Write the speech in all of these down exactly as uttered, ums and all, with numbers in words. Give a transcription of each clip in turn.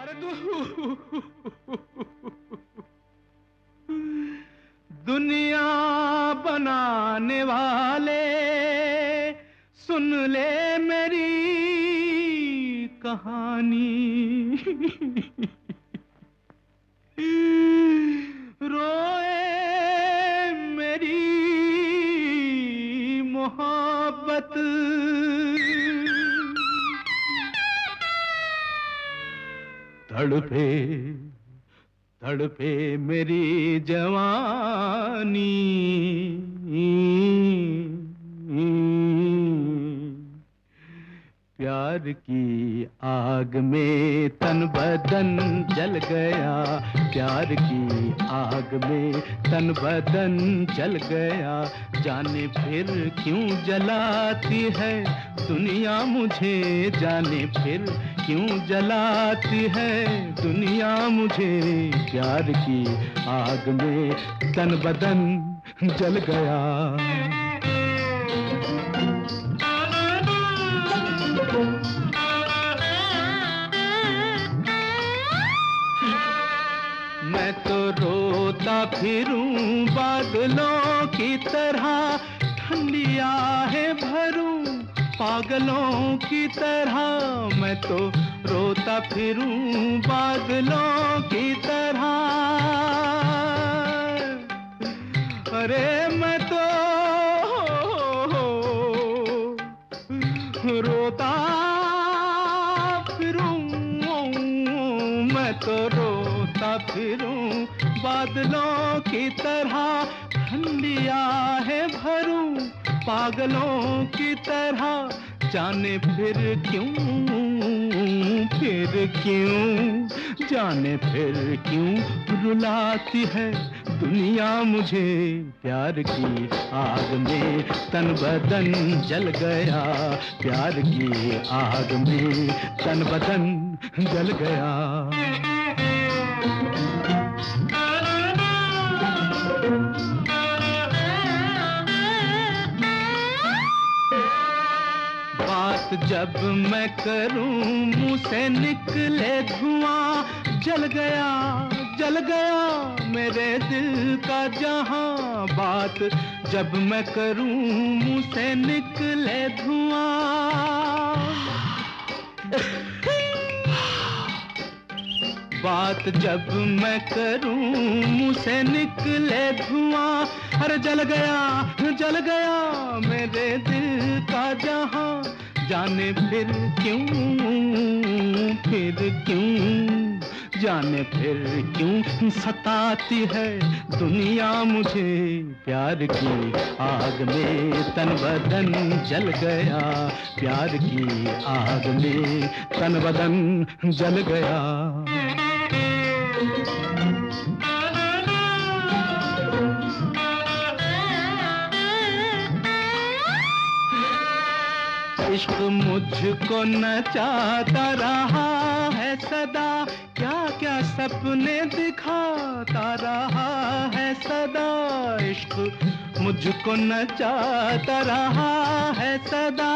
अरे तू दुनिया बनाने वाले सुन ले मेरी कहानी। रोए मेरी मोहब्बत, तड़पे तड़पे मेरी जवानी। प्यार की आग में तन बदन जल गया, प्यार की आग में तन बदन जल गया। जाने फिर क्यों जलाती है दुनिया मुझे, जाने फिर क्यों जलाती है दुनिया मुझे। प्यार की आग में तन बदन जल गया। मैं तो रोता फिरूं बादलों की तरह, ठंडी आहें भरूं पागलों की तरह। मैं तो रोता फिरूं बादलों की तरह। अरे मैं तो रोता फिरूं, मैं तो रोता फिरूं बादलों की तरह। ठंडी आहें भरूं पागलों की तरह। जाने फिर क्यों, फिर क्यों, जाने फिर क्यों रुलाती है दुनिया मुझे। प्यार की आग में तन बदन जल गया, प्यार की आग में तन बदन जल गया। बात जब मैं करूं मुंह से निकले धुआं। जल गया जल गया मेरे दिल का जहां। बात जब मैं करूं मुंह से निकले धुआं। बात जब मैं करूं मुंह से निकले धुआं। अरे जल गया जल गया मेरे दिल का जहां। जाने फिर क्यों, फिर क्यों, जाने फिर क्यों सताती है दुनिया मुझे। प्यार की आग में तन बदन जल गया, प्यार की आग में तन बदन जल गया। इश्क मुझको नचाता रहा है सदा, क्या क्या सपने दिखाता रहा है सदा। इश्क मुझको नचाता रहा है सदा।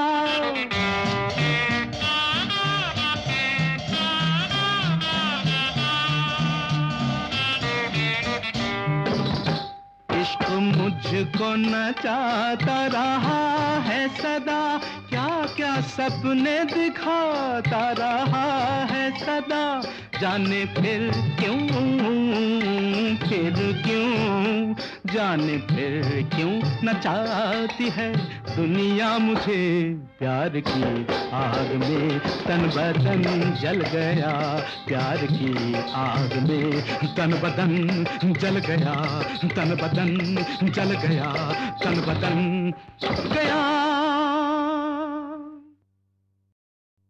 इश्क मुझको नचाता रहा है सदा। क्या क्या सपने दिखाता रहा है सदा। जाने फिर क्यों, फिर क्यों, जाने फिर क्यों नचाती है दुनिया मुझे। प्यार की आग में तन बदन जल गया, प्यार की आग में तन बदन जल गया, तन बदन जल गया, तन बदन गया।